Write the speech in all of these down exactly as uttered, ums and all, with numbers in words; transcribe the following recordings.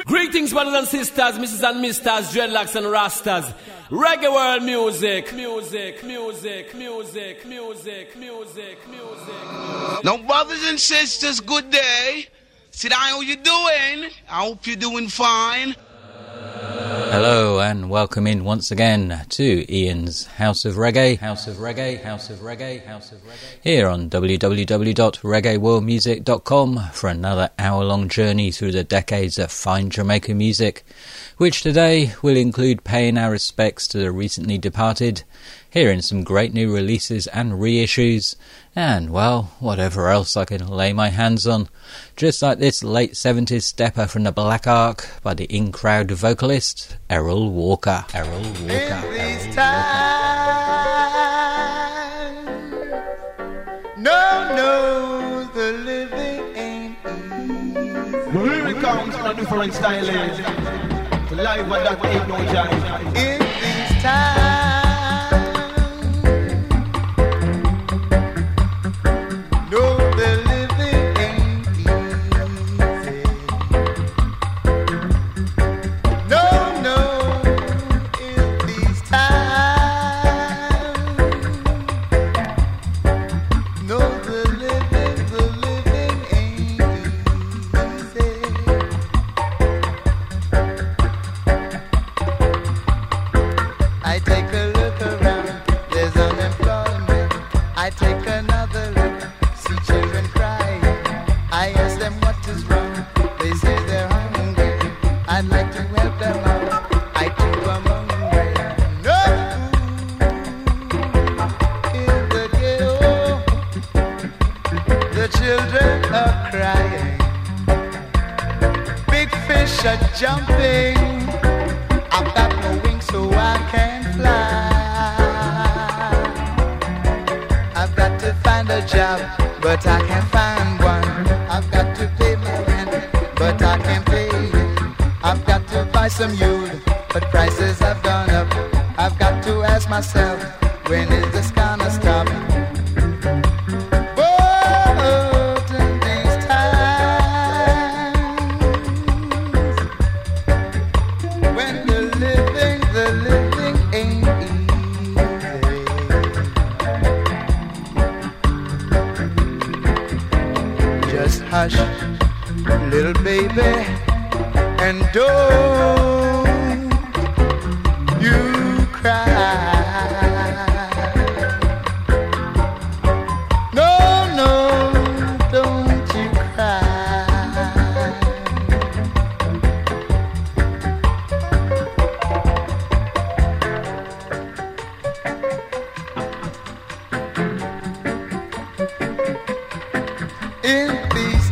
Greetings, brothers and sisters, missus and misters, dreadlocks and rastas. Reggae world music, music, music, music, music, music, music. Now, brothers and sisters, good day. Sit down, how you doing? I hope you're doing fine. Hello and welcome in once again to Ian's House of Reggae, House of Reggae, House of Reggae, House of Reggae, here on w w w dot reggae world music dot com for another hour-long journey through the decades of fine Jamaican music, which today will include paying our respects to the recently departed, hearing some great new releases and reissues, and, well, whatever else I can lay my hands on, just like this late seventies stepper from the Black Ark by the in-crowd vocalist Errol Walker. Errol Walker. In these times, no, no, the living ain't easy. The lyric comes in a different style. The live and that ain't no jive. In these times, jumping, I've got no wings so I can fly. I've got to find a job, but I can't find one. I've got to pay my rent, but I can't pay it. I've got to buy some youth, but prices have gone up. I've got to ask myself, when is this gonna stop? Hush, little baby, and don't you cry. No, no, don't you cry. In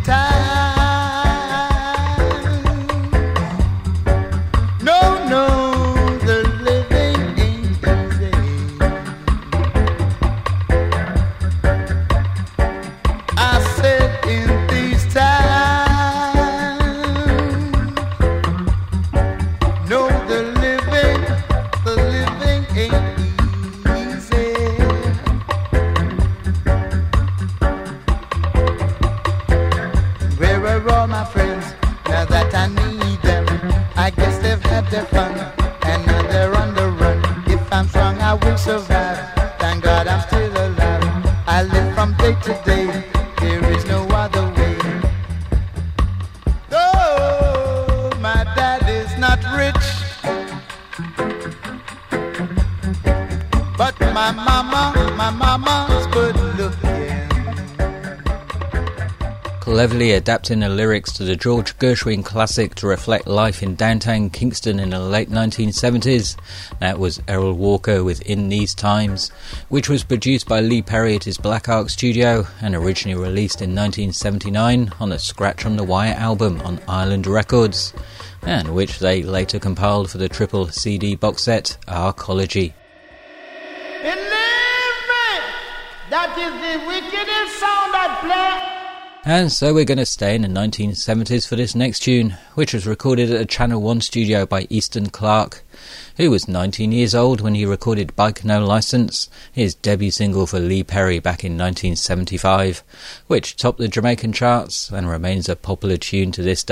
Cleverly adapting the lyrics to the George Gershwin classic to reflect life in downtown Kingston in the late nineteen seventies. That was Errol Walker with In These Times, which was produced by Lee Perry at his Black Ark studio and originally released in nineteen seventy-nine on the Scratch on the Wire album on Island Records, and which they later compiled for the triple C D box set Arcology. Believe me, that is the wickedest sound I play. And so we're going to stay in the nineteen seventies for this next tune, which was recorded at a Channel one studio by Easton Clarke, who was nineteen years old when he recorded Bike No License, his debut single for Lee Perry back in nineteen seventy-five, which topped the Jamaican charts and remains a popular tune to this day.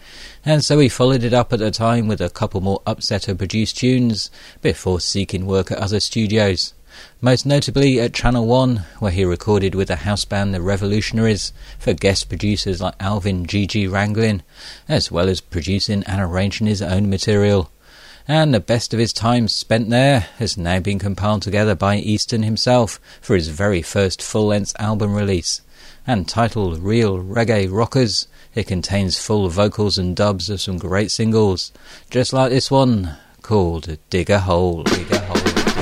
and so he followed it up at the time with a couple more Upsetter-produced tunes before seeking work at other studios, most notably at Channel One, where he recorded with the house band The Revolutionaries for guest producers like Alvin G G Ranglin, as well as producing and arranging his own material. And the best of his time spent there has now been compiled together by Easton himself for his very first full-length album release. And titled Real Reggae Rockers, it contains full vocals and dubs of some great singles, just like this one, called Dig a Hole, Dig a Hole.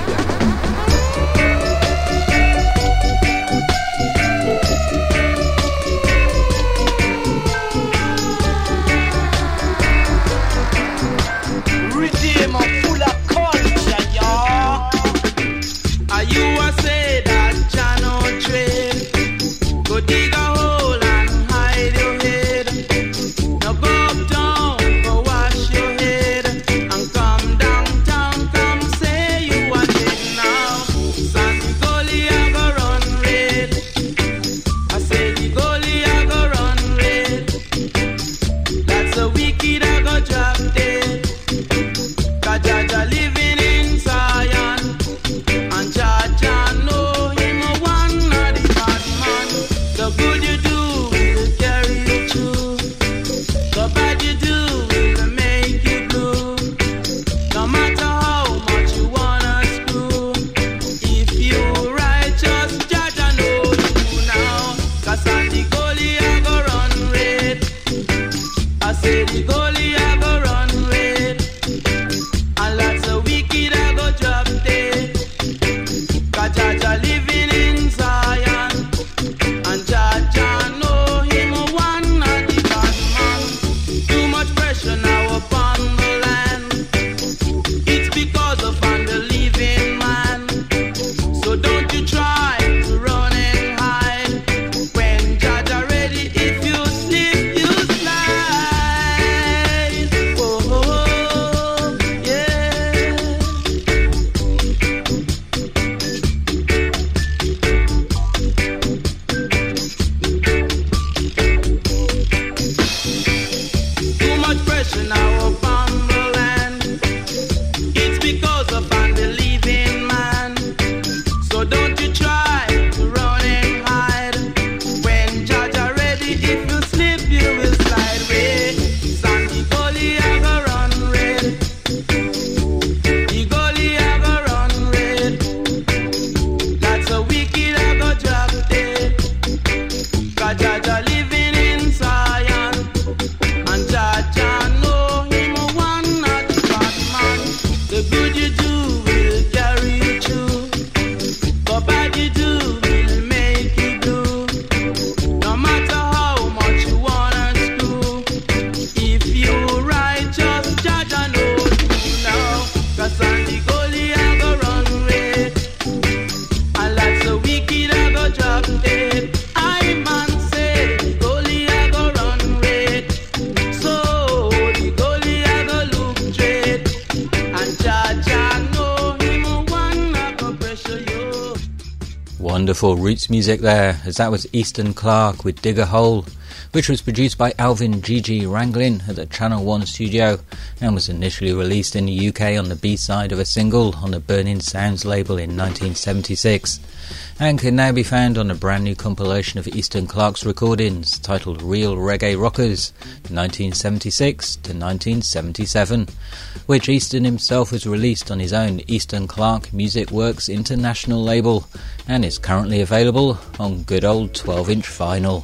Wonderful roots music there, as that was Easton Clark with Dig a Hole, which was produced by Alvin G G Ranglin at the Channel One studio and was initially released in the U K on the B-side of a single on the Burning Sounds label in nineteen seventy-six, and can now be found on a brand new compilation of Easton Clark's recordings titled Real Reggae Rockers nineteen seventy-six to nineteen seventy-seven, which Easton himself has released on his own Easton Clark Music Works International label and is currently available on good old twelve inch vinyl.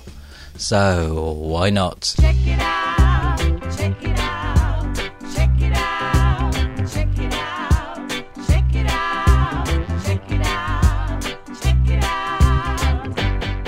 So why not? Check it out, check it out, check it out, check it out, check it out, check it out, check it out.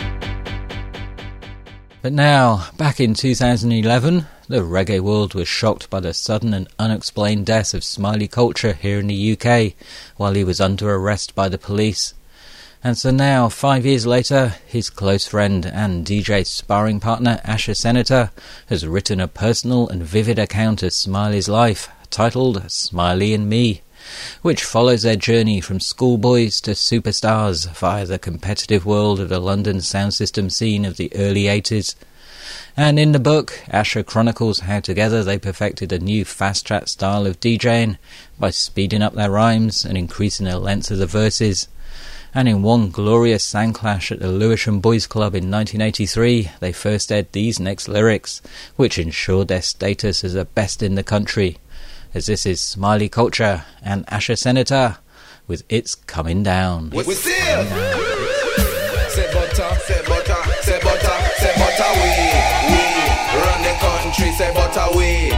But now, back in two thousand eleven, the reggae world was shocked by the sudden and unexplained death of Smiley Culture here in the U K while he was under arrest by the police. And so now, five years later, his close friend and D J sparring partner Asher Senator has written a personal and vivid account of Smiley's life, titled Smiley and Me, which follows their journey from schoolboys to superstars via the competitive world of the London sound system scene of the early eighties. And in the book, Asher chronicles how together they perfected a new fast-track style of DJing by speeding up their rhymes and increasing the length of the verses. And in one glorious sound clash at the Lewisham Boys Club in nineteen eighty-three, they first aired these next lyrics, which ensured their status as the best in the country, as this is Smiley Culture and Asher Senator with It's Coming Down. We see say butter, say butter, say butter, say butter, we, we run the country, say butter, we,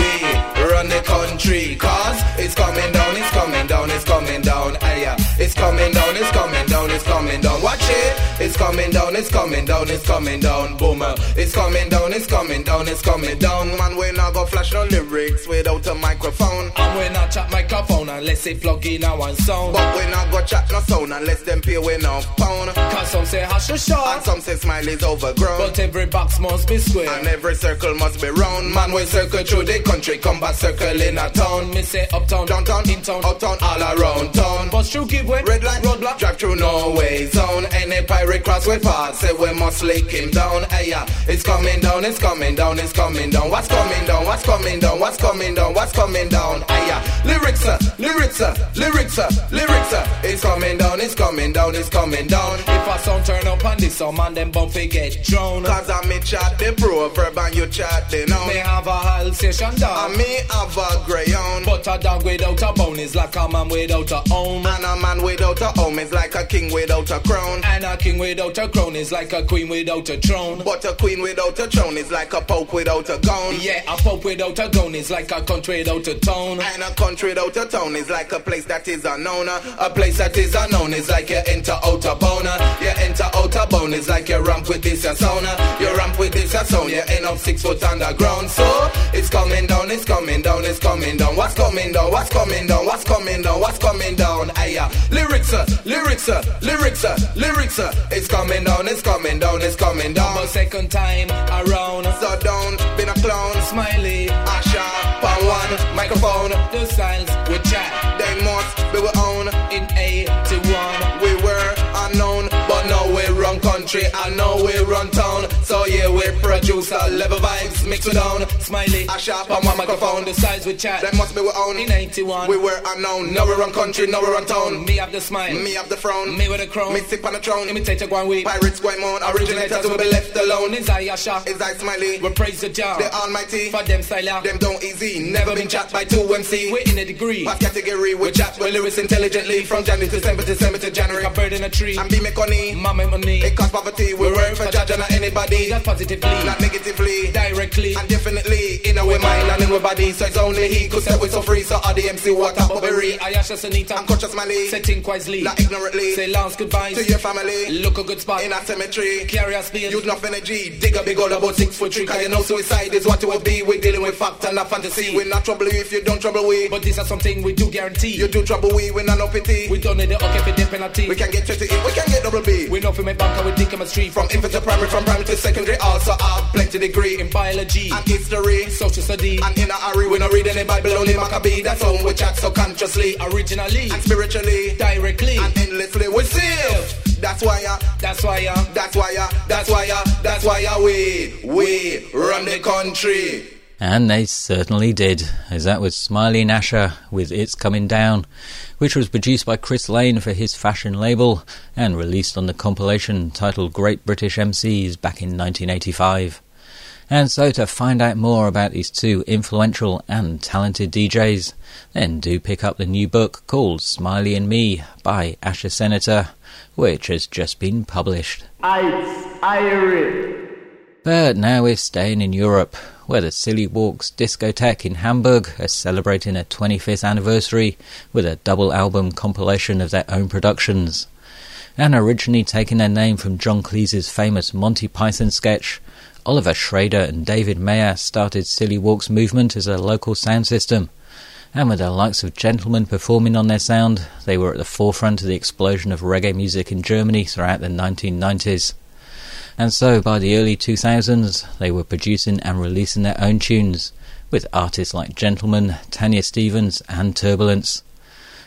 we run the country, cause it's coming down, it's coming down, it's coming down, yeah. It's coming down, it's coming down, it's coming down. Watch it. It's coming down, it's coming down, it's coming down. Boomer. It's coming down, it's coming down, it's coming down. Man, we not go flash no lyrics without a microphone. And we not chat microphone unless it plug in our one sound. But we not go chat no sound unless them pay we no pound. Cause some say hash a short and some say Smiley's overgrown. But every box must be square and every circle must be round. Man, we circle through the country, come back circle in a town. Me say uptown, downtown, in town, uptown, all around town. But you give way, red light, roadblock, drive through no way zone. Any pirate cross we pass, say we must lick him down. Hey, yeah, it's coming down, it's coming down, it's coming down. What's coming down, what's coming down, what's coming down, what's coming down? Hey, yeah, lyrics, uh, lyrics, uh, lyrics, uh, lyrics, uh, it's coming down, it's coming down, it's coming down. If a song turn up on this song, man, them bump get drowned. Cause I me chat the proverb and you chat the noun. Me have a Alsatian dog, and me have a greyhound. But a dog without a bone is like a man without a home. And a man without a home is like a king without a crown. And a king without a crown is like a queen without a throne. But a queen without a throne is like a pope without a gown. Yeah, a pope without a gown is like a country without a town. And a country without a town is like a place that is unknown. A place that is unknown is like you enter out a boner. You enter out a bone is like you ramp with this a sauna. You ramp with this a sound, you end up six foot underground. So it's coming down, it's coming down, it's coming down. What's coming down, what's coming down, what's coming down, what's coming down? Aya, lyrics, uh, lyrics, uh, lyrics, uh, lyrics, uh, it's coming down, it's coming down, it's coming down. But second time around, so don't be a clown. Smiley, Asher, pound one, microphone, the styles we chat, they must be we own. In eighty-one, we were unknown, but now we run country, I know we run town. So yeah, we produce a level vibes, mix it down. Smiley, Asher, pound one, microphone, the styles we chat, they must be we own. In eighty-one, we were unknown, now we run country, now we run town. Me have the smile, me have the frown, me with the crown, me sit on the throne, imitate a guan weed. Pirates going on, originators will be left alone. Is I Asher, is I Smiley, we praise the Jah, the Almighty, for them style, them don't easy, never been chat by two M C. We in a degree, past category, we chat with lyrics intelligently. From January to December, December to January, a bird in a tree, and be make money, mama money, it cause poverty. We work for Jah, not anybody, that's positively, not negatively, directly, and definitely, in our mind and in our body. So it's only he could set we so free, so all the M C what up berry. I Asher Sanita, I'm conscious Smiley, setting wisely, not ignorantly, say last goodbyes to your family, look a good spot in a cemetery, carry a speed, use enough energy, dig a big hole about six foot three, cause you know suicide is what it will be. We're dealing with fact and not fantasy. We're not trouble you if you don't trouble we, but this is something we do guarantee. You do trouble we, we're not no pity. We don't need the okay for the penalty. We can get twenty-eight, we can get double B. We know for me bank and we think I'm a street. From infant to primary, from primary to secondary, also have plenty degree in biology and history, social study, and in a hurry. We not read any Bible, only Maccabee. That's how we chat so consciously, originally, and spiritually, directly, and endlessly. We see. That's why ya, that's why ya, that's why ya, that's why ya, that's why ya, we, we run the country. And they certainly did, as that was Smiley and Asher with It's Coming Down, which was produced by Chris Lane for his fashion label and released on the compilation titled Great British M Cs back in nineteen eighty-five. And so to find out more about these two influential and talented D Js, then do pick up the new book called Smiley and Me by Asher Senator, which has just been published. Ice, Irie. But now we're staying in Europe, where the Silly Walks discotheque in Hamburg are celebrating their twenty-fifth anniversary with a double album compilation of their own productions. And originally taking their name from John Cleese's famous Monty Python sketch, Oliver Schrader and David Mayer started Silly Walks movement as a local sound system. And with the likes of Gentlemen performing on their sound, they were at the forefront of the explosion of reggae music in Germany throughout the nineteen nineties. And so by the early two thousands, they were producing and releasing their own tunes, with artists like Gentlemen, Tanya Stevens and Turbulence.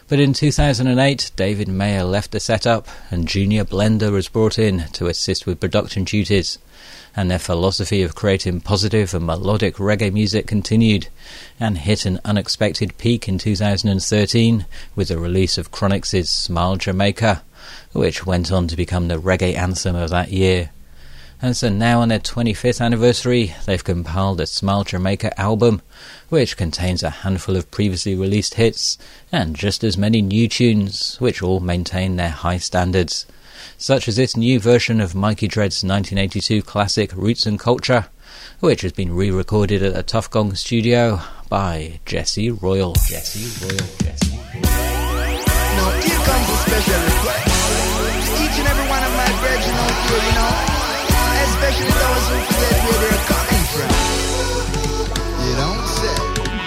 But in two thousand eight, David Mayer left the setup and Junior Blender was brought in to assist with production duties, and their philosophy of creating positive and melodic reggae music continued and hit an unexpected peak in two thousand thirteen with the release of Chronix's Smile Jamaica, which went on to become the reggae anthem of that year. And so now on their twenty-fifth anniversary, they've compiled a Smile Jamaica album, which contains a handful of previously released hits and just as many new tunes, which all maintain their high standards, such as this new version of Mikey Dread's nineteen eighty-two classic Roots and Culture, which has been re-recorded at the Tuff Gong studio by Jesse Royal. Jesse Royal. Jesse Royal. Now here comes a special request. Each and every one of my brethren out here, you know, especially those who forget where they're coming from. You don't say.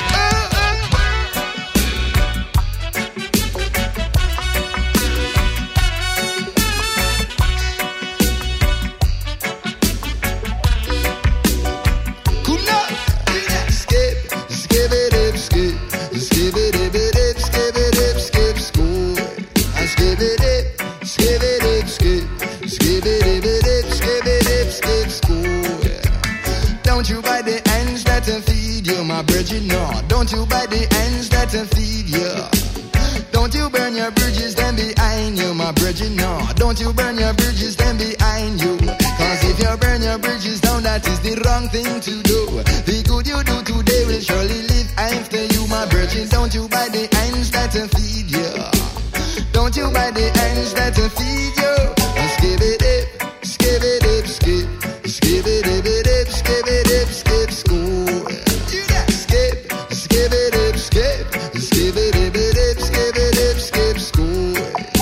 Don't you buy the ends that feed you, my bridget, no. Don't you buy the ends that feed you. Don't you burn your bridges then behind you, my bridget, no. Don't you burn your bridges then behind you. Cause if you burn your bridges down, that is the wrong thing to do. The good you do today will surely live after you, my bridget. Don't you buy the ends that feed you. Don't you buy the ends that feed you. Skip it up, skip it up, skip. Skip it up, it up, skip it up, skip school. You that skip, skip it up, skip. Skip it up, it up, skip it up, skip school.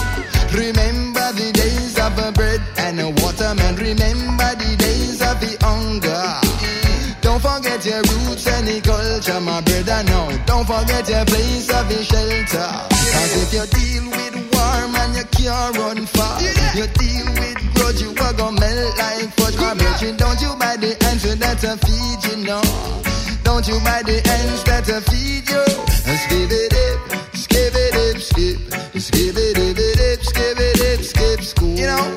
Remember the days of a bread and a water, man. Remember the days of the hunger. Don't forget your roots and the culture, my brother, no. Don't forget your place of the shelter. Cause if you deal with war, man, you can't run far. You deal with grudge, you are gonna melt like fudge, my brother. Don't you buy the answer that I feed you, no. Don't you buy the ends that I feed you. Skip it up, skip it up, skip. Skip it up, it up, skip it up, skip school. You know,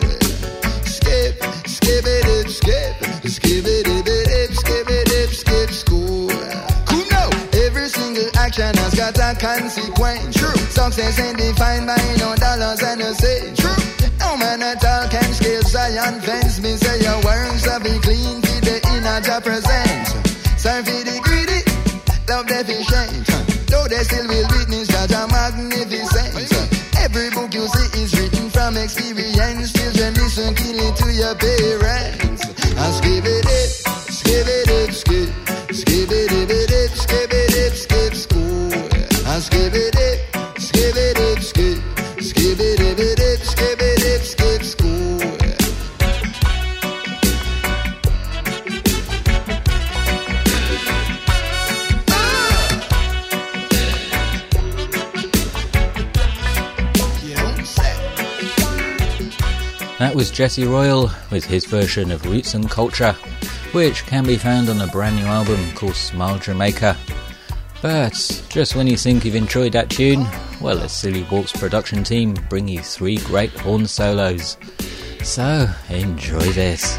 skip, skip it up, skip. Skip it up, it up, skip it up, skip school. Cool, no. Every single action has got a consequence. True. Success ain't defined by no dollars and a cent. True. No man at all can scale Zion fence. Me say your works have been clean for the inner job present. Serve for the greedy, love deficient. Though they still will witness that a magnificent. Every book you see is written from experience. Children listen keenly to your parents. And skip it up, skip it up, skip. Skip it up, it up, skip it up, skip school. And skip it up, skip it up, skip. Skip it up, it up, skip it up, skip school. That was Jesse Royal with his version of Roots and Culture, which can be found on a brand new album called Smile Jamaica. But just when you think you've enjoyed that tune, well, the Silly Walks production team bring you three great horn solos. So, enjoy this.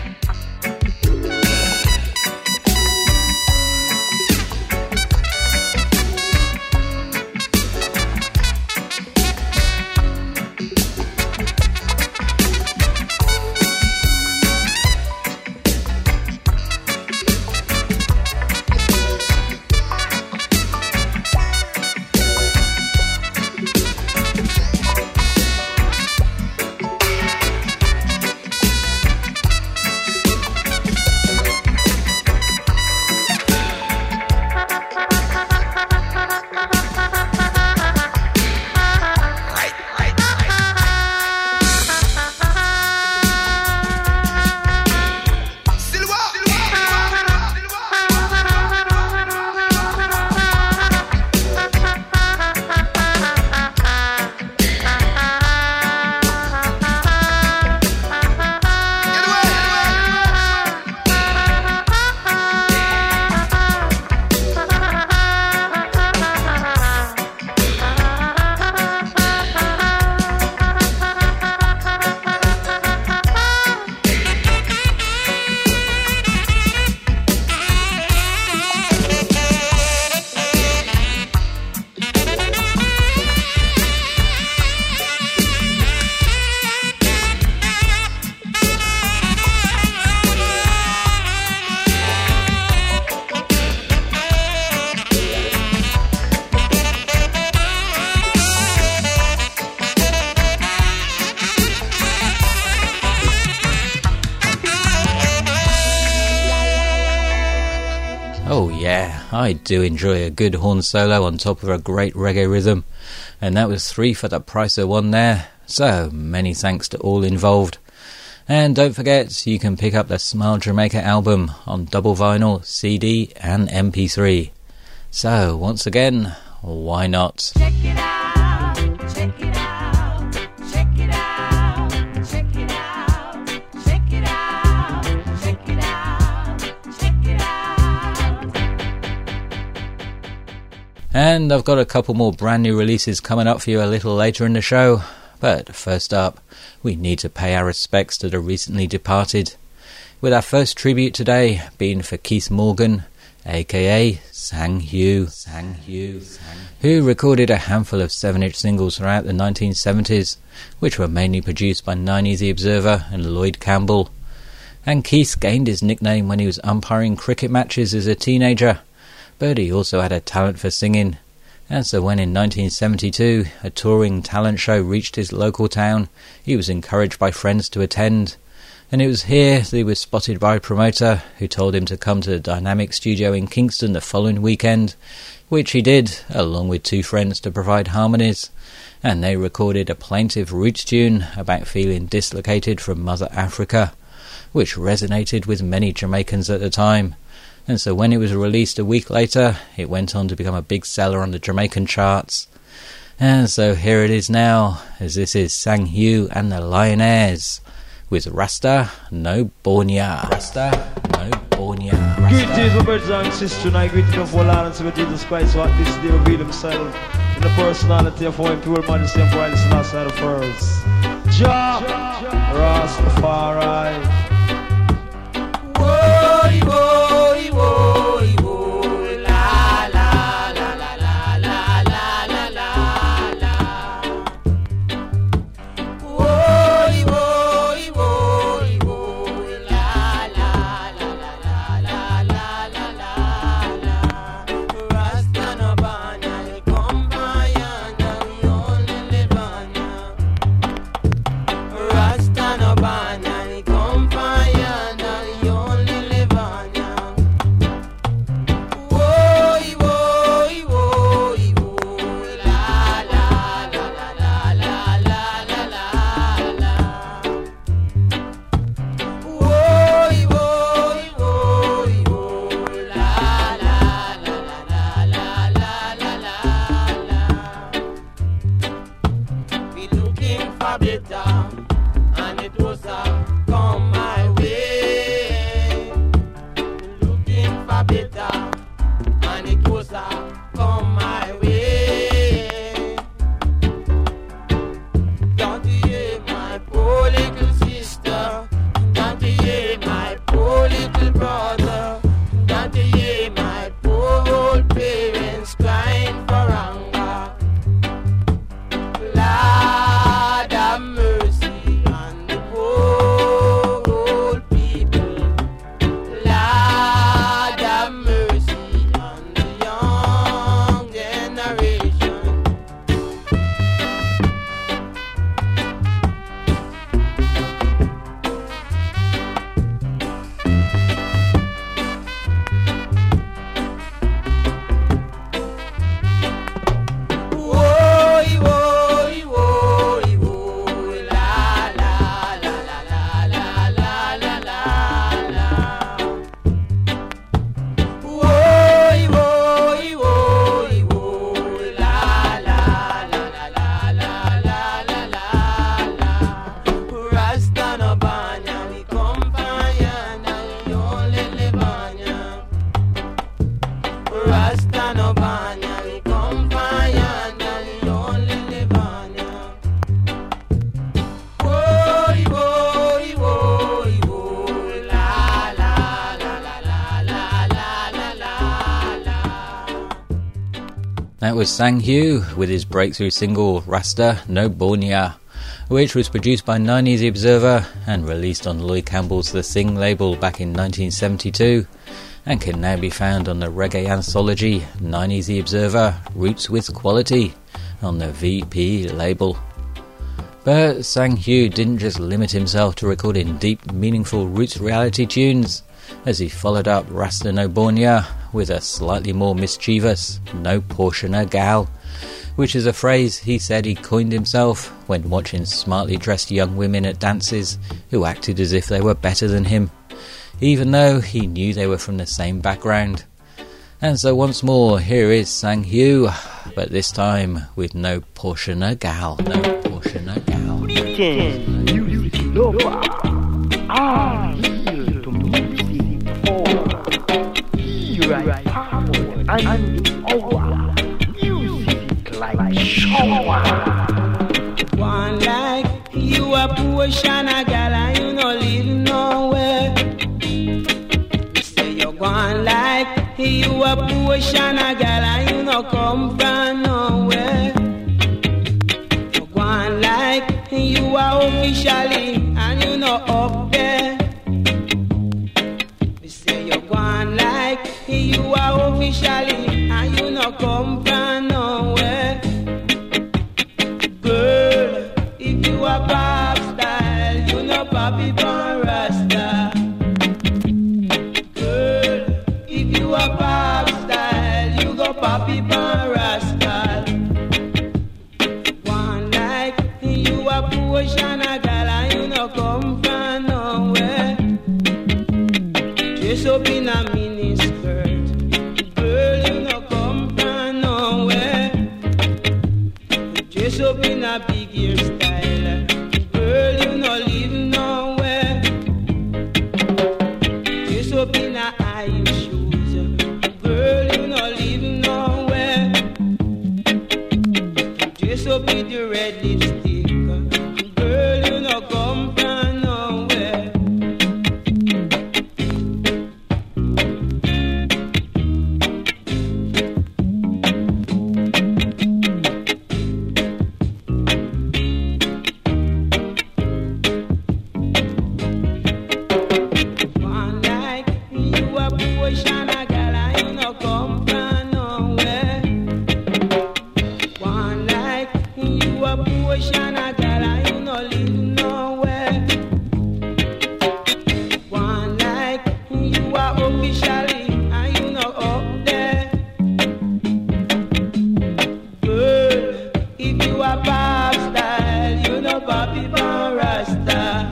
Oh yeah, I do enjoy a good horn solo on top of a great reggae rhythm, and that was three for the price of one there, so many thanks to all involved. And don't forget, you can pick up the Smile Jamaica album on double vinyl, C D and M P three. So once again, why not? Check it out, check it out, check it out, check it out, check it out, check it out, check it out. And I've got a couple more brand new releases coming up for you a little later in the show. But first up, we need to pay our respects to the recently departed, with our first tribute today being for Keith Morgan, aka Sang Hugh, Sang Hugh, who recorded a handful of seven-inch singles throughout the nineteen seventies, which were mainly produced by Nine Easy Observer and Lloyd Campbell. And Keith gained his nickname when he was umpiring cricket matches as a teenager, but he also had a talent for singing. And so when in nineteen seventy-two a touring talent show reached his local town, he was encouraged by friends to attend. And it was here that he was spotted by a promoter who told him to come to the Dynamic Studio in Kingston the following weekend, which he did, along with two friends to provide harmonies. And they recorded a plaintive roots tune about feeling dislocated from Mother Africa, which resonated with many Jamaicans at the time. And so when it was released a week later, it went on to become a big seller on the Jamaican charts. And so here it is now, as this is Sang Hugh and the Lionaires, with Rasta No Bornia. Rasta No Bornia. Greetings, my brothers and sisters, and I greet you for all and with Jesus Christ, what this day reveal himself in the personality of our pure majesty and brightness and outside of first. Jah Rastafari. Woy, woy, woy, woy, la, la, la, la, la, la, la, la, la, la. Woy, woy, woy, woy, la, la, la, la, la, la, la, la, la. Rasta no banya, ni compayana, ni only livanya. Rasta no banya, ni compayana, ni only livanya. Woy, woy, woy, woy, la, la, la, la, la, la, la, la, la. Woy, woy, woy, woy, la, la, la, la, la, la, la, la. We looking for better, and it was a come my way. Looking for better, and it was a come my way. Don't you hear my poor little sister? Don't you hear my poor little brother? Don't you hear my poor old parents crying for anger? Lord have mercy on the poor old people. Lord have mercy on the young generation. Woy, woy, woy, woy, la, la, la, la, la, la, la, la, la. Woy, woy, woy, woy, la, la, la, la, la, la, la, la, la. Rasta no banya, we compayana, we only livanya. Rasta no banya, we compayana, we only livanya. Woy, woy, woy, woy, la, la, la, la, la, la, la, la, la. That was Sang Hugh with his breakthrough single Rasta No Bornia, which was produced by Nine Easy Observer and released on Lloyd Campbell's The Sing label back in nineteen seventy-two, and can now be found on the reggae anthology Nine Easy Observer Roots with Quality on the V P label. But Sang Hugh didn't just limit himself to recording deep, meaningful roots reality tunes, as he followed up Rasta No Bornia with a slightly more mischievous "no portioner gal," which is a phrase he said he coined himself when watching smartly dressed young women at dances who acted as if they were better than him, even though he knew they were from the same background. And so once more, here is Sang Hugh, but this time with "no portioner gal." No portioner gal. Music lover, I feel to music over. Here I power and over. Music like shower. One like you a portion a gal and you no live nowhere. Say you one like you a portion a gal and you no come from nowhere. You one like you are officially and you know up there. We say you one like you are officially and you know come from nowhere. Girl, if you are pop style, you know Papi Bon Rasta. Girl, if you are pop style, you go Papi Bon Rasta. One like you a portion a gal and you no come from nowhere. Dress up in a mini skirt, girl you no come from nowhere. Dress up in a big hairstyle, girl you no live nowhere. Dress up in a high shoes, girl you no live nowhere. Dress up with the red lipstick, girl you no come from nowhere. One like you a portion a gal and you no come from nowhere. One like you a portion a gal and you no live nowhere. One like you are officially and you no up there. Girl, if you are pop style, you know Papi Bon Rasta.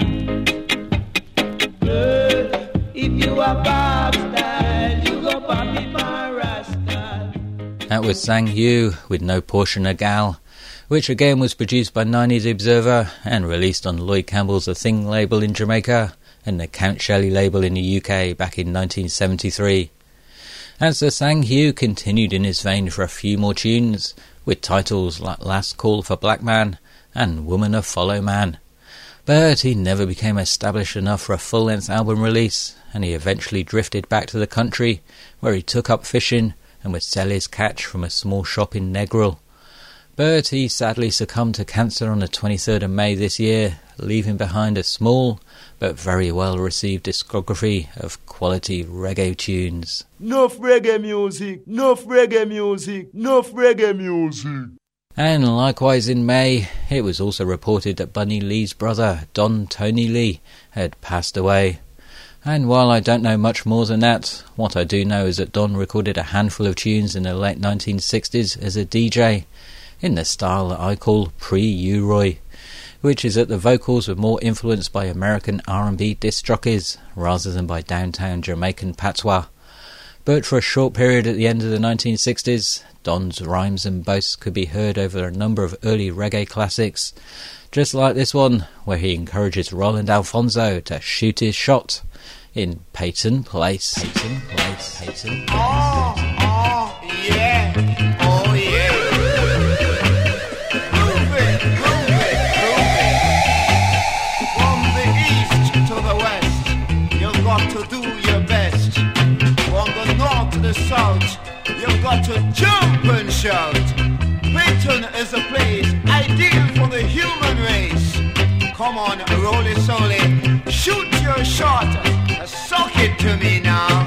Girl, if you are pop style, you go Papi Bon Rasta. That was Sang Hugh with "No Portioner Gal," which again was produced by nineties Observer and released on Lloyd Campbell's The Thing label in Jamaica and the Count Shelley label in the U K back in nineteen seventy-three. And so Sang Hugh continued in his vein for a few more tunes, with titles like Last Call for Black Man and Woman of Follow Man. But he never became established enough for a full-length album release, and he eventually drifted back to the country, where he took up fishing and would sell his catch from a small shop in Negril. But he sadly succumbed to cancer on the twenty-third of May this year, leaving behind a small but very well received discography of quality reggae tunes. Enough reggae music, enough reggae music, enough reggae music. And likewise in May, it was also reported that Bunny Lee's brother, Don Tony Lee, had passed away. And while I don't know much more than that, what I do know is that Don recorded a handful of tunes in the late nineteen sixties as a D J, in the style that I call pre-U-Roy, which is that the vocals were more influenced by American R and B disc jockeys rather than by downtown Jamaican patois. But for a short period at the end of the nineteen sixties, Don's rhymes and boasts could be heard over a number of early reggae classics, just like this one, where he encourages Roland Alfonso to shoot his shot in Peyton Place. Peyton Place. Peyton Place. Oh, oh, yeah. Oh, yeah. Groove it, groove it, groove it. From the east to the west, you've got to do your best. From the north to the south, you've got to jump and shout. Peyton is a place ideal for the human race. Come on, roll it slowly, shoot your shot, suck it to me now.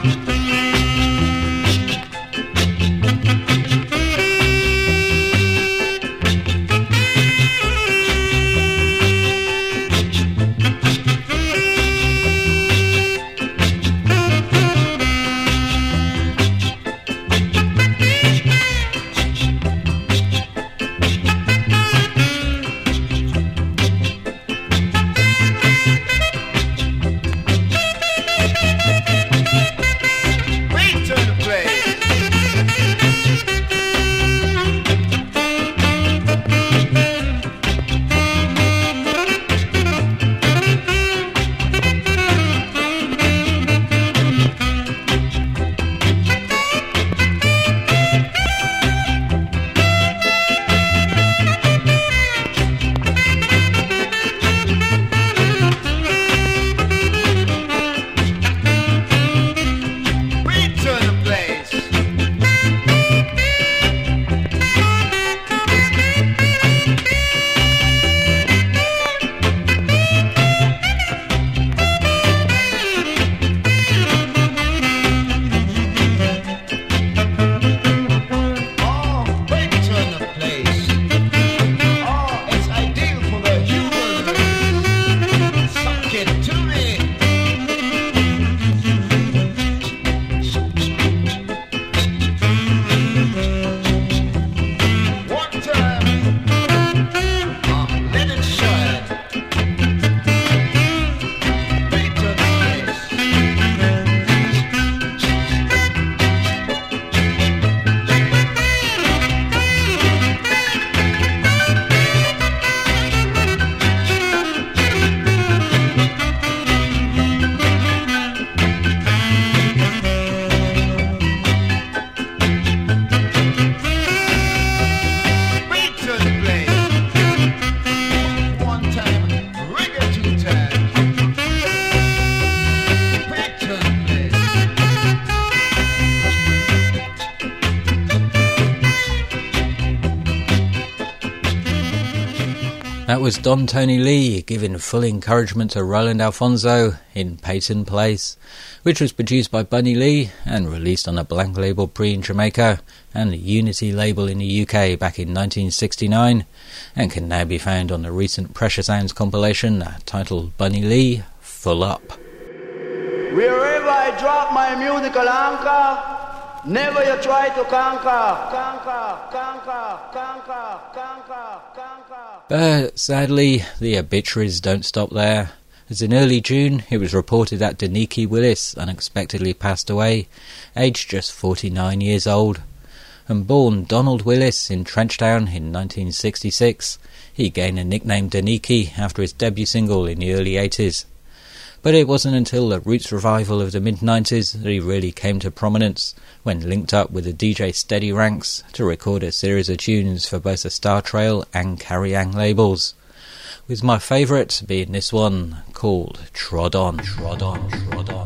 That was Don Tony Lee giving full encouragement to Roland Alfonso in Peyton Place, which was produced by Bunny Lee and released on a Blank label pre in Jamaica and the Unity label in the U K back in nineteen sixty-nine, and can now be found on the recent Pressure Sounds compilation titled Bunny Lee Full Up. Wherever I drop my musical anchor, never you try to conquer, conquer, conquer, conquer, conquer, conquer. But sadly, the obituaries don't stop there, as in early June it was reported that Deniki Willis unexpectedly passed away, aged just forty-nine years old. And born Donald Willis in Trenchtown in nineteen sixty-six, he gained the nickname Deniki after his debut single in the early eighties. But it wasn't until the Roots revival of the mid nineties that he really came to prominence, when linked up with the D J Steady Ranks to record a series of tunes for both the Star Trail and Carrie Ang labels, with my favourite being this one called Trod On, Trod On, Trod On.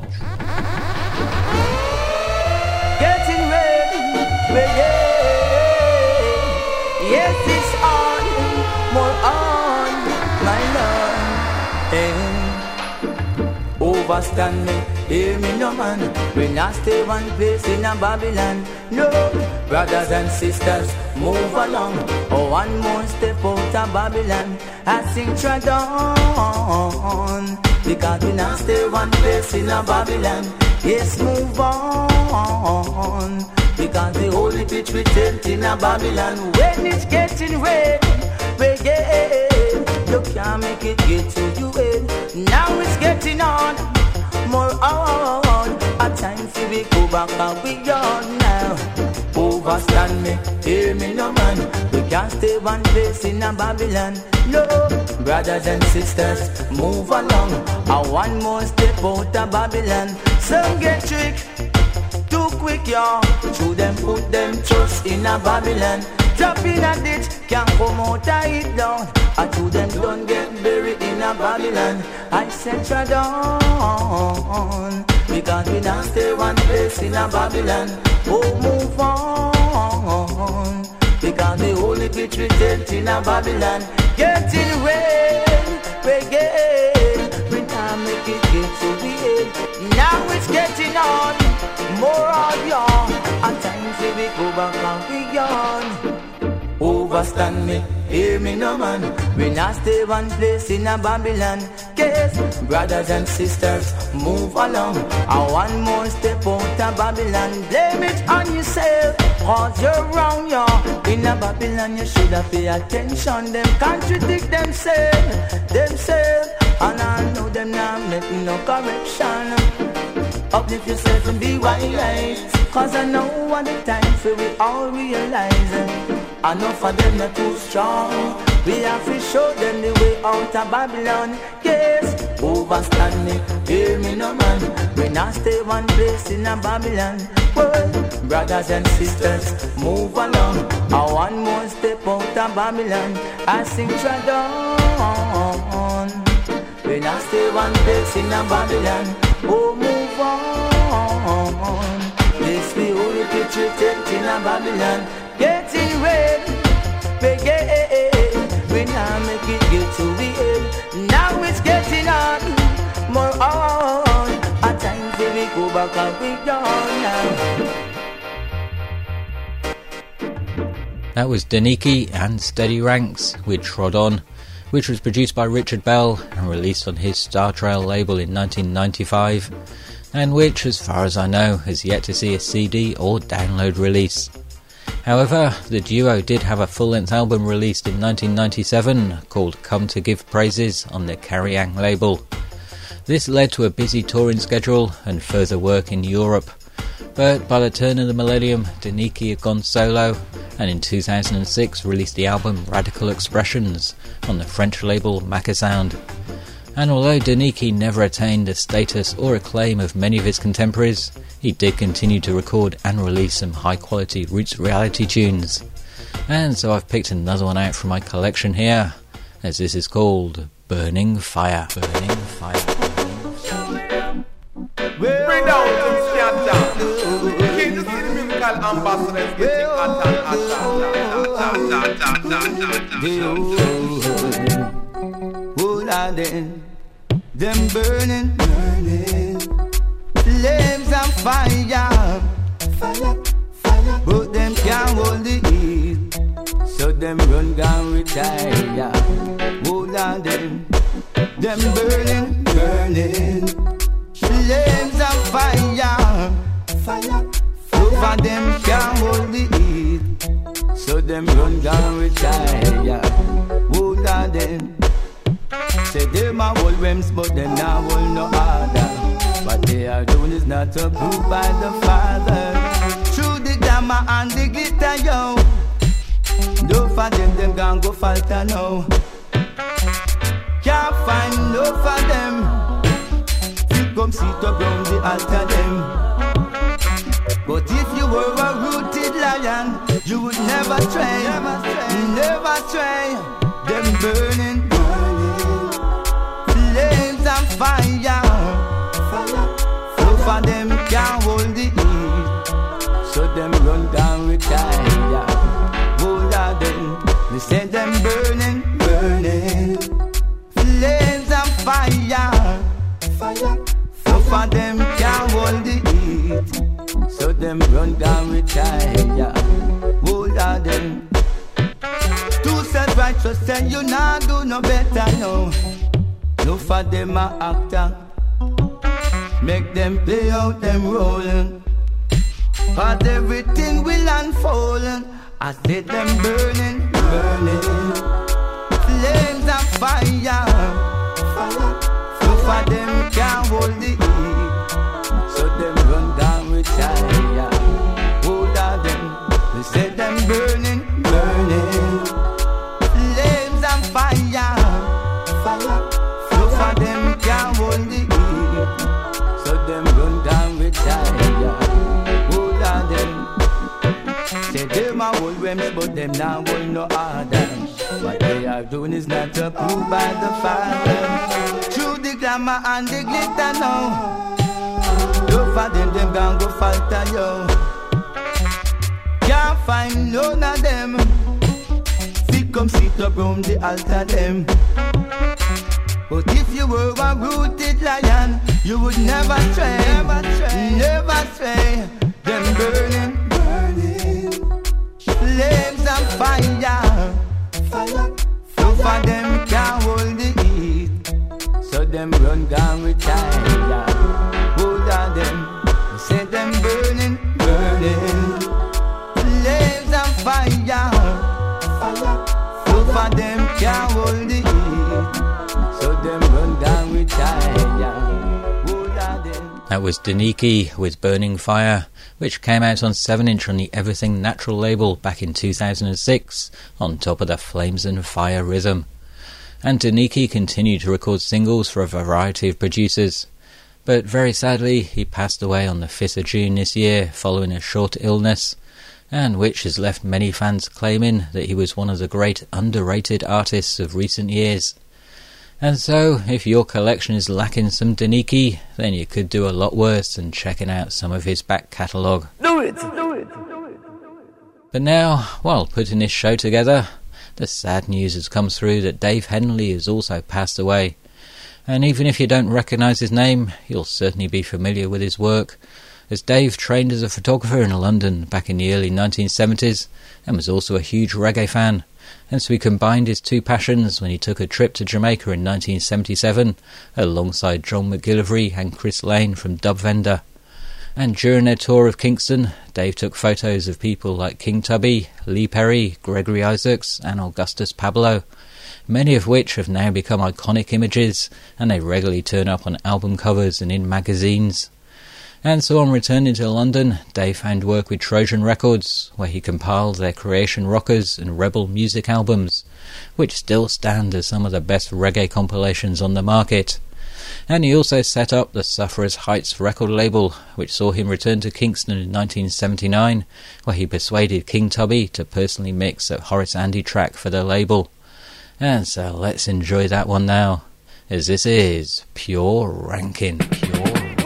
Getting ready, ready. Yes, it's on, more on, my love. Hey. Overstand me, hear me no man. We not stay one place in a Babylon. No, brothers and sisters, move along. Oh, one more step out of Babylon. I sing Trod On, because we not stay one place in a Babylon. Yes, move on, because the holy pitch we tent in a Babylon. When it's getting red, reggae, you can't make it get to you end. Now it's getting on, more on. A time for we go back and we on now. Overstand me, hear me no man. We can't stay one place in a Babylon. No, brothers and sisters, move along. I one more step out of Babylon. Some get trick, too quick, y'all. Through them put them trust in a Babylon. Drop in a ditch, can't come out of it down. I to them don't get buried in a Babylon. I said Trod On, because we don't stay one place in a Babylon. Oh, move on, because the holy pitch we tent in a Babylon. Getting rain, reggae, we can't make it get to the end. Now it's getting on, more of y'all. A time for we go back and we on. Overstand me, hear me no man. We not stay one place in a Babylon. Yes, brothers and sisters, move along. I one more step out of Babylon. Blame it on yourself, cause you're wrong, y'all. In a Babylon you should have pay attention. Them contradict themselves, themselves. And I know them now make no correction. Uplift yourself and be wise, cause I know what the time for we all realize it. Enough of them not too strong. We have to show them the way out of Babylon. Yes, overstand me, hear me no man. We not stay one place in a Babylon. Well, brothers and sisters, move along. I one more step out of Babylon. I sing Trod On. We not stay one place in a Babylon. Oh, move on. This we only picture tent in a Babylon. Getting red, reggae, we now make it get to the end. Now it's getting on, more on. A time for we go back and we gone now. That was Deniki and Steady Ranks with Trod On, which was produced by Richard Bell and released on his Star Trail label in nineteen ninety-five, and which, as far as I know, has yet to see a C D or download release. However, the duo did have a full-length album released in nineteen ninety-seven called Come to Give Praises on the Carrie Ang label. This led to a busy touring schedule and further work in Europe, but by the turn of the millennium, Deniki had gone solo, and in two thousand six released the album Radical Expressions on the French label Macasound. And although Deniki never attained the status or acclaim of many of his contemporaries, he did continue to record and release some high-quality roots reality tunes. And so I've picked another one out from my collection here, as this is called Burning Fire. Burning Fire. Bring down to Scanton. King to see the musical ambassadors getting hot and hot and hot and hot and hot and hot and hot. Lord, them burning, burning, flames and fire, fire, fire. But them can't hold the heat, so them run down retire. Oh Lord, them, them burning, burning, flames and fire, fire. Over them can't hold the heat, so them run down retire. Oh Lord, them. Say them are all realms, but them now hold no order. What they are doing is not approved by the Father. Through the glamour and the glitter, yo. Don't for them, them gon' go falter now. Can't find no for them. You come sit up round the altar, them. But if you were a rooted lion, you would never stray, never stray, never stray. Them burning. And fire, fire. So for them can't hold the heat, so them run down retire. Hold on them, they say them burning, burning, flames and fire, fire. So for them can't hold the heat, so them run down retire. Hold on them, two self-righteous say you not do no better, no. No for them a actor, make them play out them role. Cause everything will unfold. I see them burning, burning, flames and fire, fire. So for them can't hold the heat, so them run down retire. Hold on them, they say them burning, burning, flames and fire, fire. For them can't hold the heat, so them run down retire. Hold on them, say them are old realms, but them now hold no order. What they are doing is not approved by the Father. Through the glamour and the glitter now, don't for them, them gon' go falter, yo. Can't find none of them. Fit come sit up round the altar, them. But if you were a rooted lion, you would never stray, never stray, never stray. Them burning, burning, flames and fire, fire. So for them can't hold the heat, so them run down retire. Hold on them, say them burning, burning, flames and fire, fire. So for them can't hold the heat, so them run down retire. Hold on them. That was Daniki with Burning Fire, which came out on seven inch on the Everything Natural label back in two thousand six, on top of the Flames and Fire rhythm. And Daniki continued to record singles for a variety of producers, but very sadly he passed away on the fifth of June this year following a short illness, and which has left many fans claiming that he was one of the great underrated artists of recent years. And so, if your collection is lacking some Daniki, then you could do a lot worse than checking out some of his back catalogue. Do it, do it, do it. But now, while putting this show together, the sad news has come through that Dave Henley has also passed away. And even if you don't recognise his name, you'll certainly be familiar with his work, as Dave trained as a photographer in London back in the early nineteen seventies, and was also a huge reggae fan. And so he combined his two passions when he took a trip to Jamaica in nineteen seventy-seven alongside John McGillivray and Chris Lane from Dub Vendor. And during their tour of Kingston, Dave took photos of people like King Tubby, Lee Perry, Gregory Isaacs and Augustus Pablo, many of which have now become iconic images, and they regularly turn up on album covers and in magazines. And so on returning to London, Dave found work with Trojan Records, where he compiled their Creation Rockers and Rebel music albums, which still stand as some of the best reggae compilations on the market. And he also set up the Sufferers Heights record label, which saw him return to Kingston in nineteen seventy-nine, where he persuaded King Tubby to personally mix a Horace Andy track for the label. And so let's enjoy that one now, as this is Pure Rankin'. Pure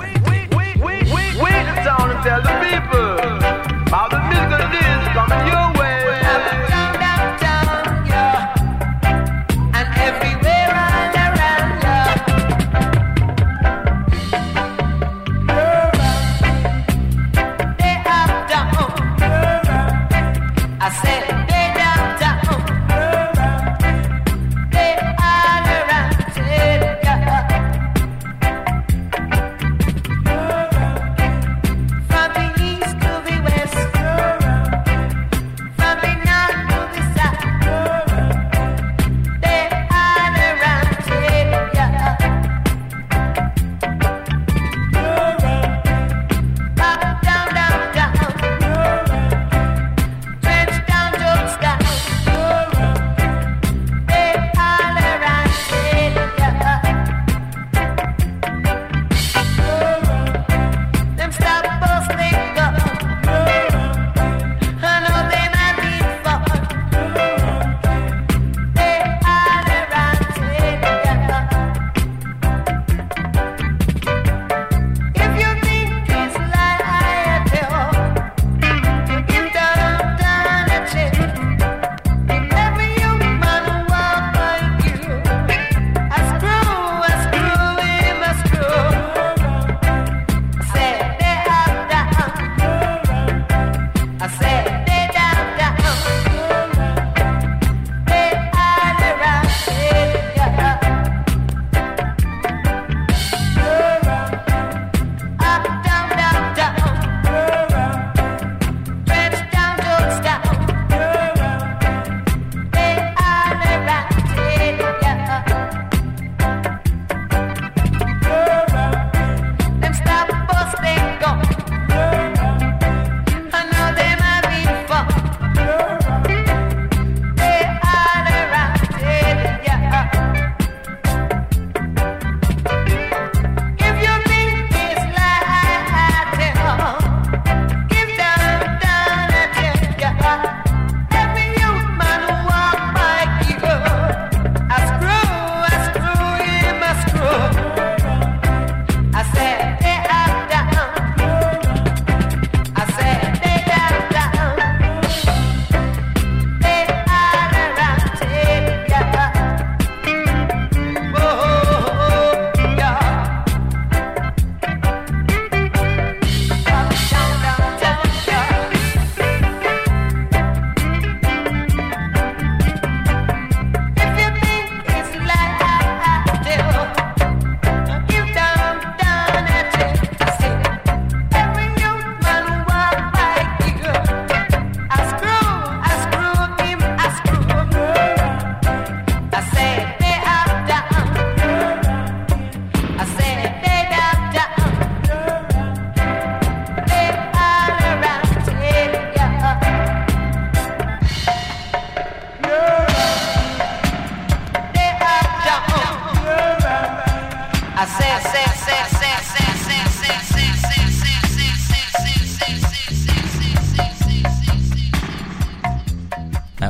Sound and tell the people how the musical is coming your way. Down, down, down, yeah. And everywhere all around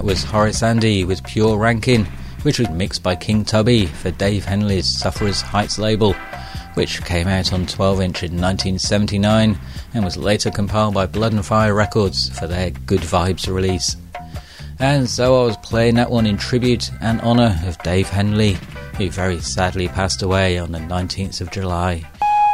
that was Horace Andy with Pure Rankin, which was mixed by King Tubby for Dave Henley's Sufferers Heights label, which came out on twelve inch in nineteen seventy-nine and was later compiled by Blood and Fire Records for their Good Vibes release. And so I was playing that one in tribute and honour of Dave Henley, who very sadly passed away on the nineteenth of July.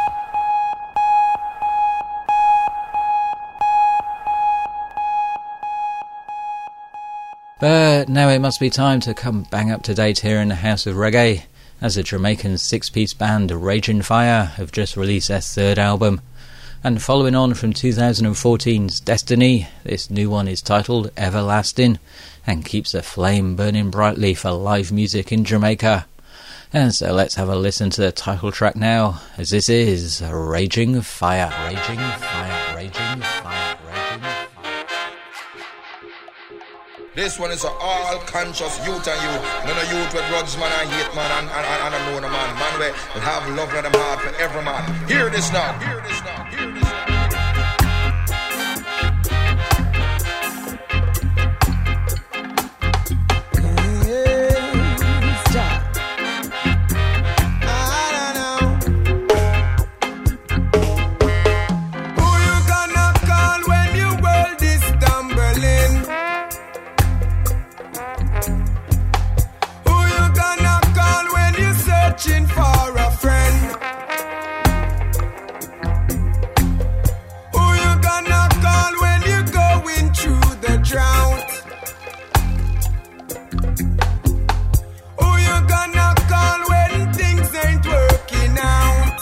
But now it must be time to come bang up to date here in the House of Reggae, as the Jamaican six-piece band Raging Fire have just released their third album. And following on from two thousand fourteen's Destiny, this new one is titled Everlasting and keeps the flame burning brightly for live music in Jamaica. And so let's have a listen to the title track now, as this is Raging Fire. Raging Fire, Raging Fire, Raging Fire. This one is a all-conscious youth and you. None of youth with drugs, man, and hate, man, and, and, and, and a known man. Man, we have love in them heart for every man. Hear this now. Hear this now. Hear this now. For a friend, who you gonna call when you're going through the drought? Who you gonna call when things ain't working out?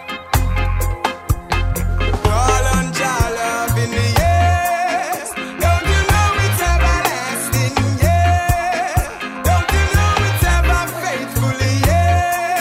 Call on Jah love in the yes. Don't you know it's everlasting? Yeah. Don't you know it's ever faithfully? Yeah.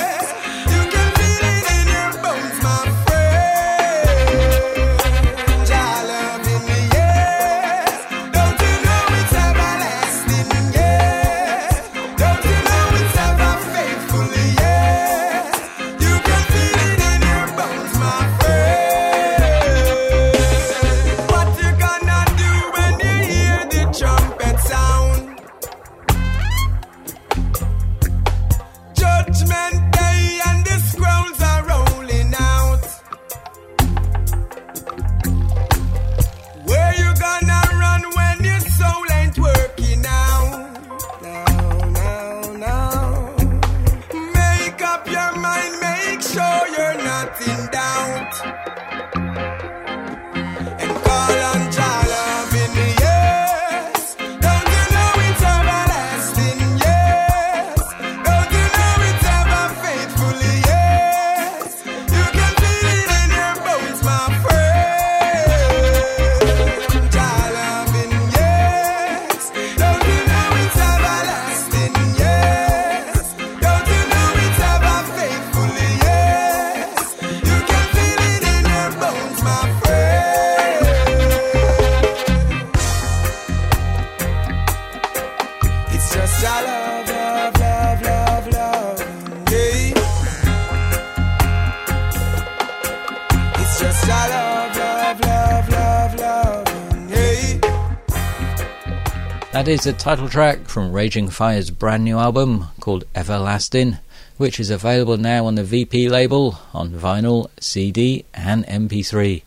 That is the title track from Raging Fire's brand new album called Everlasting, which is available now on the V P label on vinyl, C D and M P three.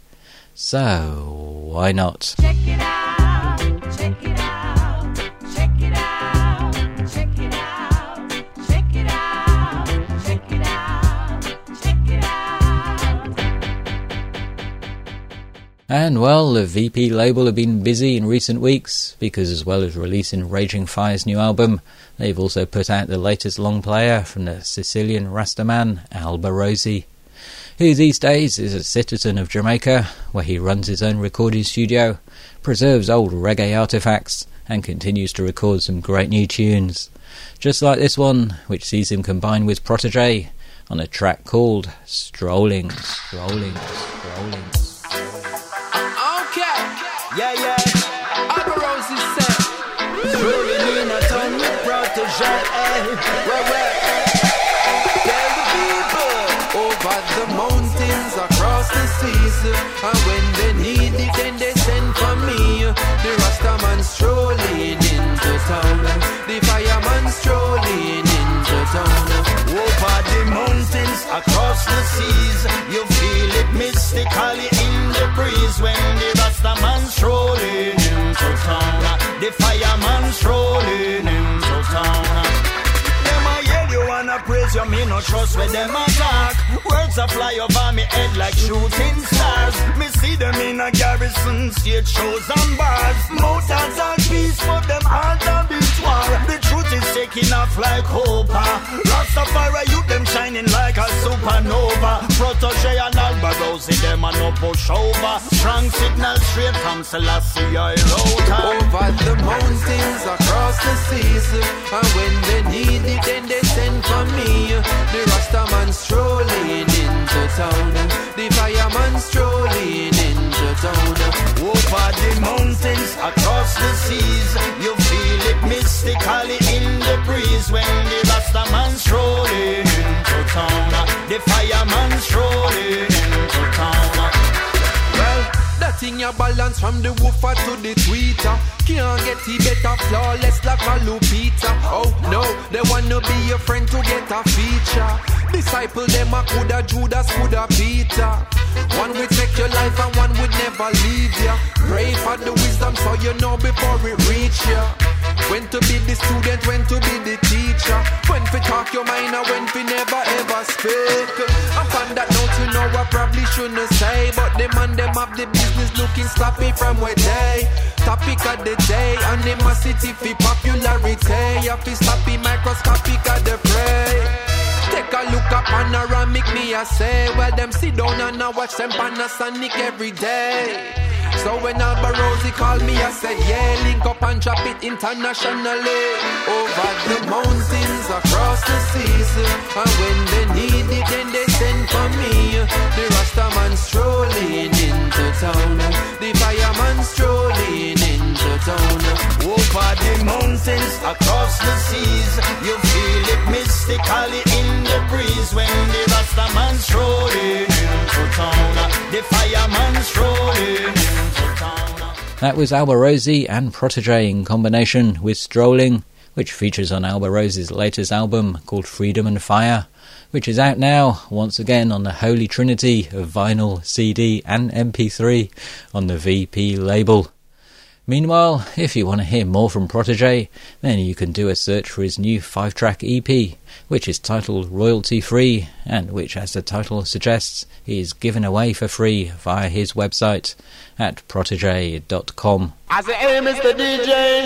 So, why not? Check it out, check it out, check it out, check it out, check it out, check it out, check it out. And well, the V P label have been busy in recent weeks because as well as releasing Raging Fire's new album, they've also put out the latest long player from the Sicilian Rastaman, Alba Rosi, who these days is a citizen of Jamaica, where he runs his own recording studio, preserves old reggae artefacts, and continues to record some great new tunes. Just like this one, which sees him combine with Protege on a track called Strolling, Strolling, Strolling. Yeah, yeah, Alba Rosi said, strolling in a town with Protege, where, where, tell the people, over the mountains, across the seas, and when they need it, then they send for me, the Rastaman strolling into across the seas. You feel it mystically in the breeze when the Rastaman strolling into town. The fireman strolling into town. Them a yell you wanna praise you, me no trust where them attack. Words a fly over me head like shooting stars. Me see them in a garrison, stage shows and bars. Mountains and peace, but them heart a beat war. The truth is taking off like hope. Rastafari youth them shining like a supernova. Protege and Alba Rosie them a no push over. Strong signal straight from Selassie I wrote. Over the mountains, across the seas, and when they need it, then they send for me. The Rastaman strolling into town, the fireman strolling into town. Over the mountains, across the seas, you feel it mystically in the breeze when the Rastaman strolling into town, the fireman strolling into town. Well, that thing you balance from the woofer to the tweeter. Can't get it better, flawless like a Lupita. Oh no, they wanna be your friend to get a feature. Disciple them a coulda Judas, coulda Peter. One will take your life and one would never leave ya. Pray for the wisdom so you know before it reach ya. When to be the student, when to be the teacher. When to talk your mind and when to never ever speak. Upon that note you know I probably shouldn't say, but the man them have the business looking sloppy from where they. Topic of the day, animosity for popularity. You feel sloppy, microscopic of the prey. Take a look at panoramic, me I say. Well, them sit down and I watch them Panasonic every day. So when Alba Rosie call me, I said, yeah, link up and drop it internationally. Over the mountains, across the seas. And when they need it, then they send for me. The Rastaman strolling into town. The fireman strolling into town. Over the mountains, across the seas, you feel it mystically in the breeze when the Rastaman strolling into town. The fireman strolling into town. That was Alba Rosie and Protege in combination with Strolling, which features on Alba Rosie's latest album called Freedom and Fire, which is out now once again on the Holy Trinity of vinyl, C D and M P three on the V P label. Meanwhile, if you want to hear more from Protege, then you can do a search for his new five-track E P, which is titled Royalty Free, and which, as the title suggests, is given away for free via his website at protege dot com. I say, hey, Mister D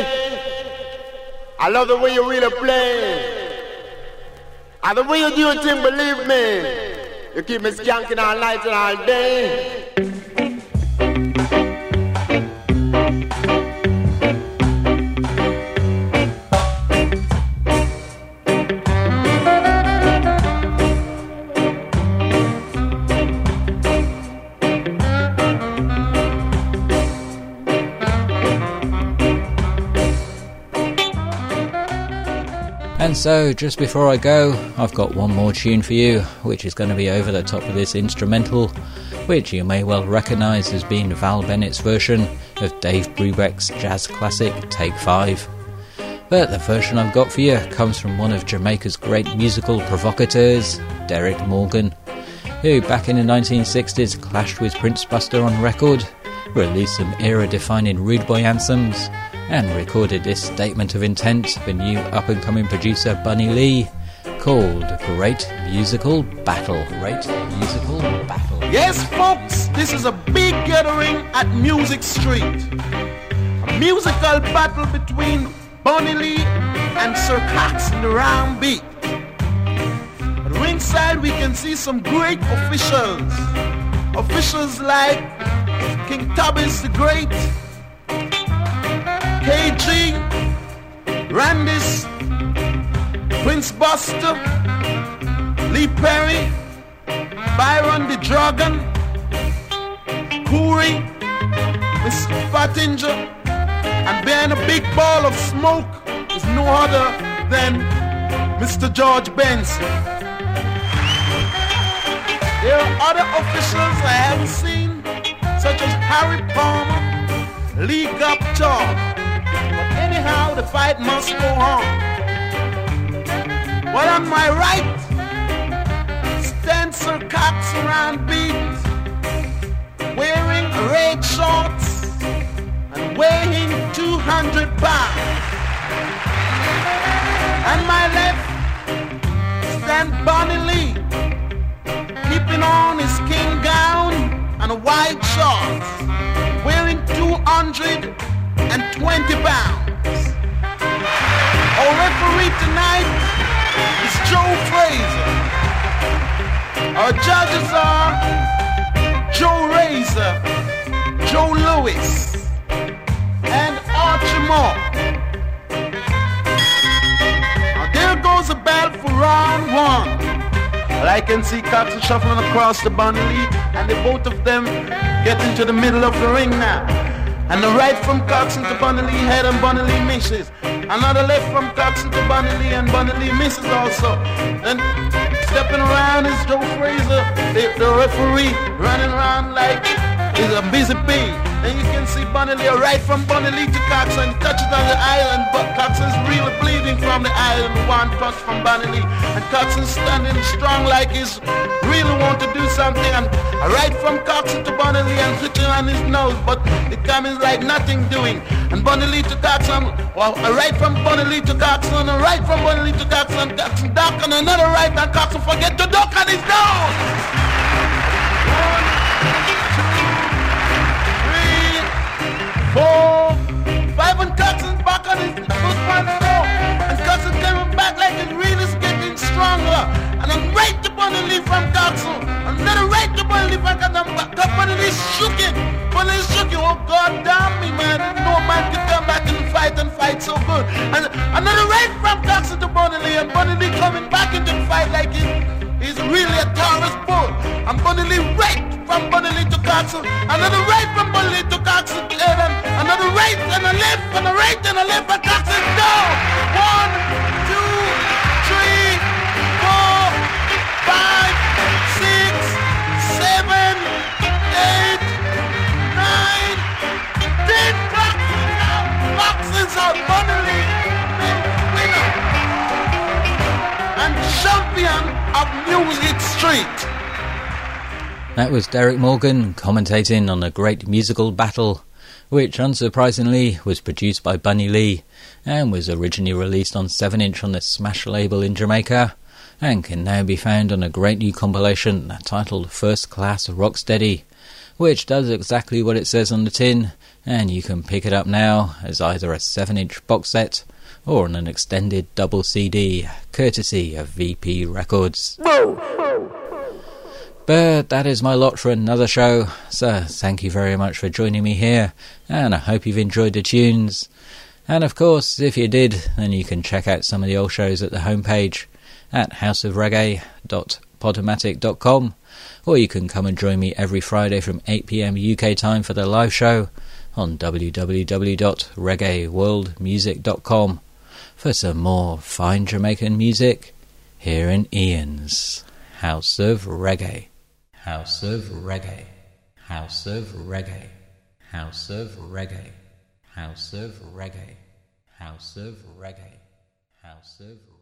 J, I love the way you really play. And the way you do your thing, believe me, you keep me skanking all night and all day. And so, just before I go, I've got one more tune for you, which is going to be over the top of this instrumental, which you may well recognise as being Val Bennett's version of Dave Brubeck's jazz classic Take Five. But the version I've got for you comes from one of Jamaica's great musical provocateurs, Derek Morgan, who back in the nineteen sixties clashed with Prince Buster on record, released some era-defining rude boy anthems, and recorded this statement of intent for new up-and-coming producer Bunny Lee, called Great Musical Battle. Great Musical Battle. Yes, folks, this is a big gathering at Music Street. A musical battle between Bunny Lee and Sir Cox in the round beat. At ringside, we can see some great officials. Officials like King Tubbins the Great, K G, Randis, Prince Buster, Lee Perry, Byron the Dragon, Kuri, Miss Fattinger, and behind a big ball of smoke is no other than Mister George Benson. There are other officials I haven't seen, such as Harry Palmer, Lee Guptaw. But anyhow, the fight must go on. But on my right, stand Sir Cox around beat, wearing red shorts and weighing two hundred pounds. On my left stand Bonnie Lee, keeping on his king gown and a white shorts, wearing two hundred twenty pounds. Our referee tonight is Joe Fraser. Our judges are Joe Razor, Joe Lewis, and Archie Moore. Now there goes a bell for round one. Well, I can see Coxon shuffling across the Bonnie Lee, and the both of them get into the middle of the ring now. And the right from Coxon to Bonnie Lee head and Bonnie Lee misses. Another left from Coxon to Bonnie Lee and Bonnie Lee misses also. Then stepping around is Joe Fraser, the, the referee, running around like he's a busy bee. Then you can see Bonnie Lee right from Bonnie Lee to Coxon, touches on the island, but Coxon's really bleeding from the island. One touch from Bonnie Lee, and Coxon's standing strong like he's really want to do something. And right from Coxon to Bonnie Lee and switching on his nose, but it comes like nothing doing. And Bonnie Lee to Coxon, well, right from Bonnie Lee to Coxon, and right from Bonnie Lee to Coxon, Coxon duck and another right, and Coxon forget to duck on his nose. Four, five, and Coxon's back on his foot one four, and Coxon coming back like it's really getting stronger. And then right to Bonnie Lee from Coxon, and then right to Bonnie Lee from Coxon, and Bonnie Lee shook it. Bonnie Lee shook it. Oh God damn me, man! No man can come back and fight and fight so good. And another right from Coxon to Bonnie Lee, and Bonnie Lee coming back into the fight like he's, he's really a Taurus bull. And Bonnie Lee right from Bonnie Lee to Coxon, another right from Bonnie Lee to Coxon, and another right and a left and a right and a left, and Coxon down. One, two, three, four, five, six, seven, eight, nine, ten. Coxon out. Coxon's out. Bonnie Lee, winner and champion of Music Street. That was Derek Morgan commentating on a great musical battle, which unsurprisingly was produced by Bunny Lee and was originally released on seven inch on the Smash label in Jamaica, and can now be found on a great new compilation titled First Class Rocksteady, which does exactly what it says on the tin, and you can pick it up now as either a seven inch box set or on an extended double C D, courtesy of V P Records. But that is my lot for another show, so thank you very much for joining me here, and I hope you've enjoyed the tunes. And of course, if you did, then you can check out some of the old shows at the homepage at house of reggae dot podomatic dot com, or you can come and join me every Friday from eight p m U K time for the live show on w w w dot reggae world music dot com for some more fine Jamaican music here in Ian's House of Reggae. House of Reggae, House of Reggae, House of Reggae, House of Reggae, House of Reggae, House of Reggae.